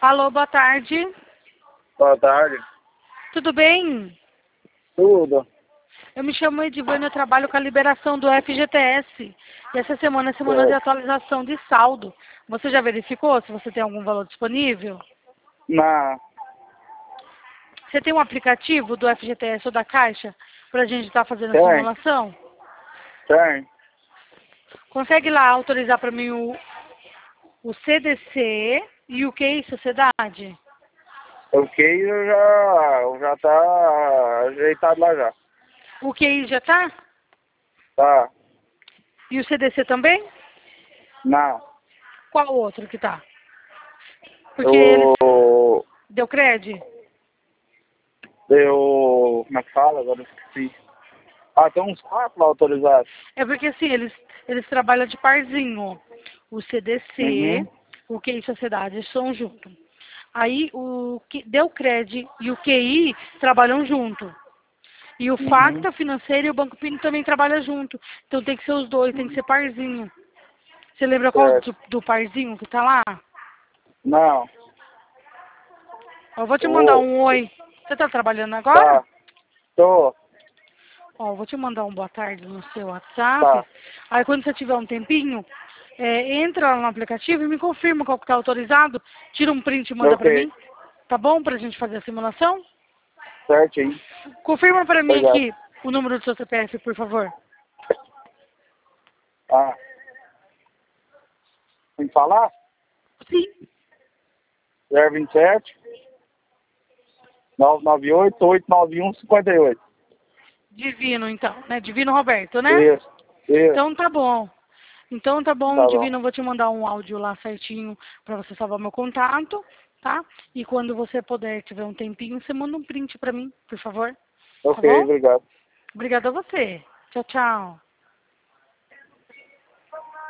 Alô, boa tarde. Boa tarde. Tudo bem? Tudo. Eu me chamo Edivânia, eu trabalho com a liberação do FGTS. E essa semana é semana de Certo. atualização de saldo. Você já verificou se você tem algum valor disponível? Não. Você tem um aplicativo do FGTS ou da Caixa para a gente estar fazendo a Tem. simulação? Tem. Consegue lá autorizar para mim o CDC e o QI Sociedade? O que já tá ajeitado lá já. O QI já tá? Tá. E o CDC também? Não. Qual outro que tá? Porque eles... Deu crédito? Como é que fala? Agora eu esqueci. Ah, tem uns 4 lá autorizados. É porque assim, eles trabalham de parzinho. O CDC, Uhum. o QI Sociedade são juntos. Aí o que deu crédito e o QI trabalham junto. E o Uhum. Facta Financeiro e o Banco Pino também trabalham junto. Então tem que ser os dois, tem que ser parzinho. Você lembra qual Certo. do parzinho que tá lá? Não. Eu vou te mandar O... um oi. Você tá trabalhando agora? Tá. Tô. Ó, eu vou te mandar um boa tarde no seu WhatsApp. Tá. Aí quando você tiver um tempinho, entra lá no aplicativo e me confirma qual que tá autorizado. Tira um print e manda pra Ok. mim. Tá bom? Pra gente fazer a simulação? Certinho. Confirma pra mim Obrigado. aqui o número do seu CPF, por favor. Ah. Tem que falar? Sim. 027 998 891 58. Divino, então, né? Divino Roberto, né? Isso. Isso. Então tá bom. Então tá bom, Tá bom. Divino, eu vou te mandar um áudio lá certinho pra você salvar meu contato, tá? E quando você puder, tiver um tempinho, você manda um print pra mim, por favor. Tá Ok, bom? obrigado. Obrigada a você. Tchau, tchau.